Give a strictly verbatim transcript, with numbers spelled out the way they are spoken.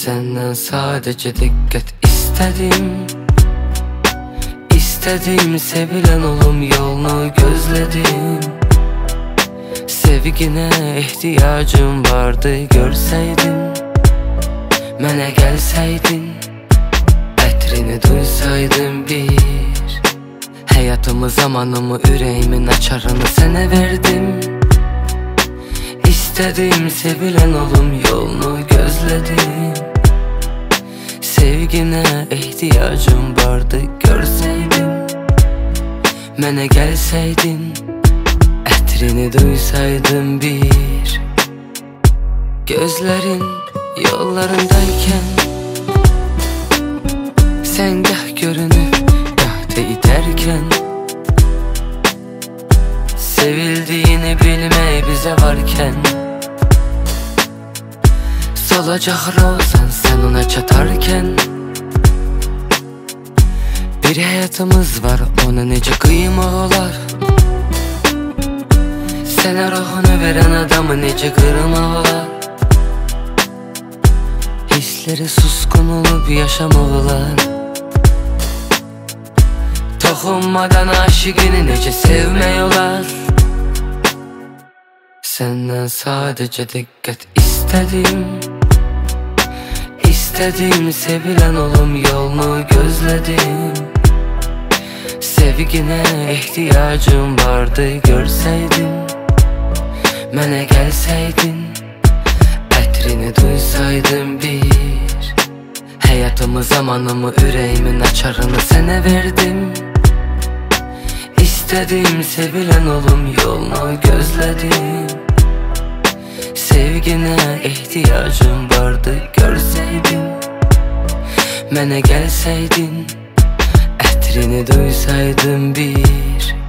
Senden sadece dikkat istedim. İstedim sevilen olum yolunu gözledim. Sevgine ihtiyacım vardı görseydin. Mənə gəlsəydin, ətrini duysaydın bir. Həyatımı, zamanımı, ürəyimin açarını sənə verdim. İstədim sevilen olum yolunu gözledim. Sevgine ihtiyacım vardı görseydin. Mənə gəlsəydin, ətrini duysaydın bir. Gözlerin yollarındayken sen gah görünüp gah değderken, sevildiğini bilmeyi bize varken, solacak rozan sen ona çatarken, bir hayatımız var ona nece kıymaq olar. Sənə ruhunu veren adamı nece kırmaq olar. Hisleri suskun olup yaşamaq olar. Toxunmadan aşıqını necə sevmək olar. Senden sadece dikkat istedim. İstedim sevilen olum yolunu gözledim. Sevgine ihtiyacım vardı görseydin. Mənə gəlsəydin, ətrini duysaydın bir. Həyatımı, zamanımı, ürəyimin açarını sənə verdim. İstədim sevilen olum yolunu gözledim. Sevgine ihtiyacım vardı görseydin. Mənə gəlsəydin, ətrini duysaydın bir.